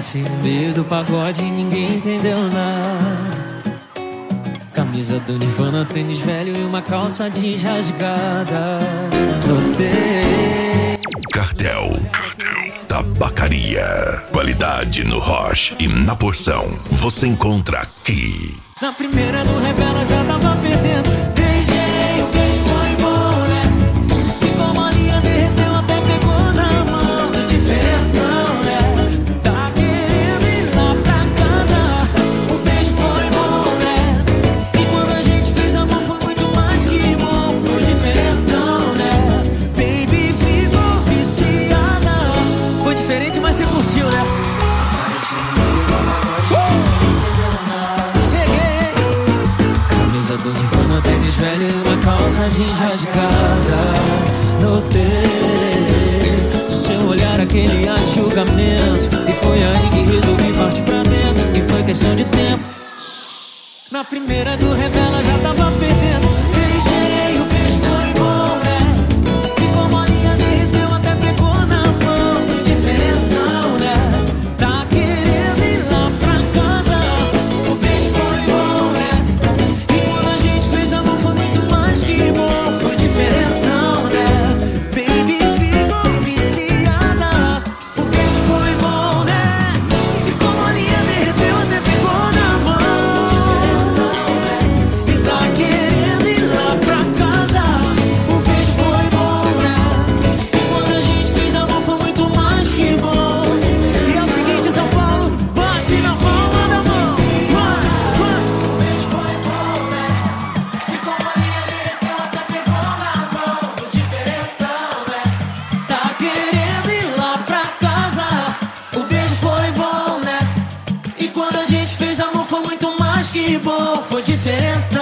Desce no meio do pagode e ninguém entendeu nada. Camisa do Nirvana, tênis velho e uma calça jeans rasgada. Notei. Cartel Tabacaria. Qualidade no Roche e na porção você encontra aqui. Na primeira do Revela já tava perdendo. Beijei, o beijo foi bom, né? Ficou molinha, derreteu, até pegou na mão. Diferentão, né? Tá querendo ir lá pra casa. O beijo foi bom, né? E quando a gente fez amor foi muito mais que bom. Foi diferentão, né? Baby, ficou viciada. Foi diferente, mas você curtiu, né? Do Nirvana, tênis velho e uma calça jeans rasgada. Notei do seu olhar aquele julgamento. E foi aí que resolvi partir pra dentro. E foi questão de tempo. Na primeira do Revela já tava perdendo. Beijei, o beijo foi bom, né? Ficou molinha, derreteu, até pegou na mão. Diferentão, né? Tá querendo ir lá pra casa. O beijo foi bom, né? Que bom, foi diferentão, né? Baby, ficou viciada. O beijo foi bom, né? Ficou molinha, derreteu, até pegou na mão. E tá querendo ir lá pra casa. O beijo foi bom, né? E quando a gente fez amor foi muito mais que bom. E é o seguinte, São Paulo, bate na palma da mão. Vai, vai. O beijo foi bom, né? Ficou molinha, foi diferente.